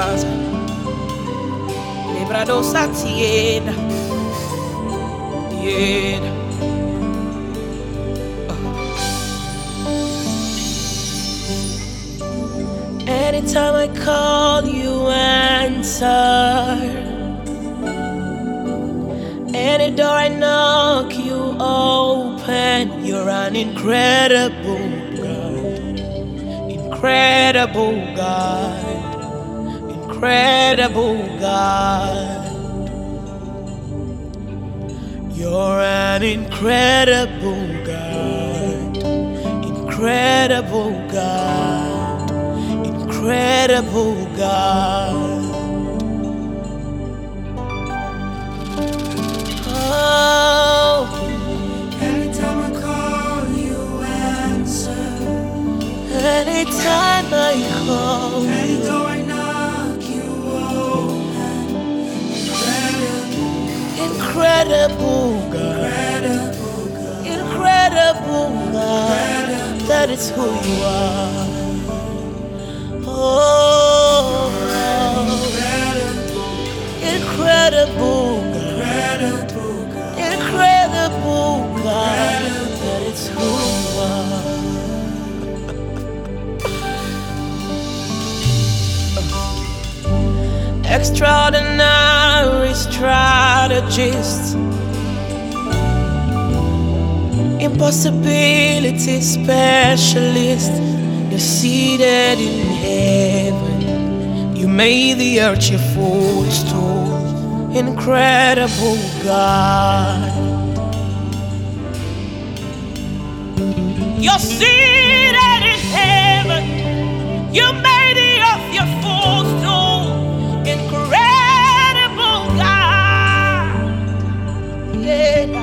casa. Librado satiena. Yeah. Anytime I call, you answer. Any door I knock, you open. You're an incredible God. Incredible God. Incredible God. You're an incredible God. Incredible God. Incredible God. Oh, Anytime I call, you answer. anytime I call, Any door I knock, you open. incredible God. Incredible God. Incredible God. That is who you are. Oh, incredible God. Incredible God. That is who you are. Extraordinary strategist, impossibility specialist. You're seated in heaven. You made the earth your footstool. Incredible God. You're seated in heaven. You made the earth your footstool. Incredible God. Yeah.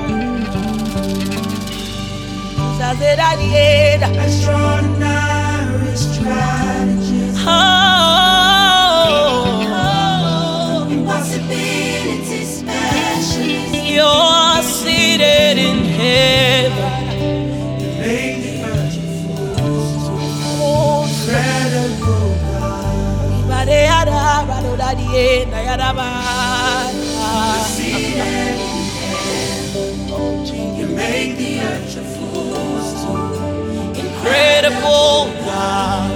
Extraordinary strategist. Oh, Impossibility specialist. you're seated in heaven. Made the earth your footstool. Oh, Incredible God. Seated in heaven. Oh, Jesus. You made the earth your footstool. Incredible God.